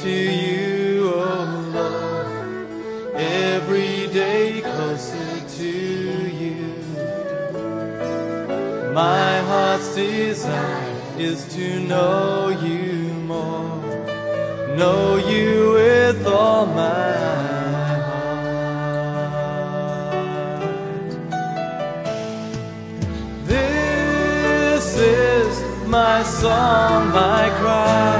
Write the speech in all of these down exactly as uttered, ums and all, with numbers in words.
to you, oh Lord, every day closer to you. My heart's desire is to know you more, know you with all my heart. This is my song, my cry.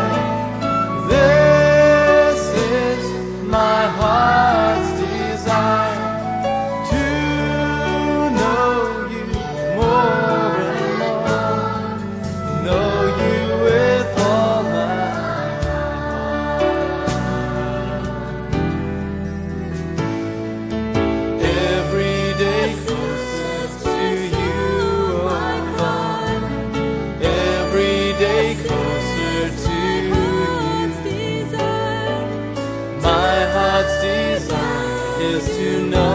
This is my heart's desire, to know you more and more, know you with all my heart. Every day closer to you, oh Lord, every day closer to you. My heart's desire is to know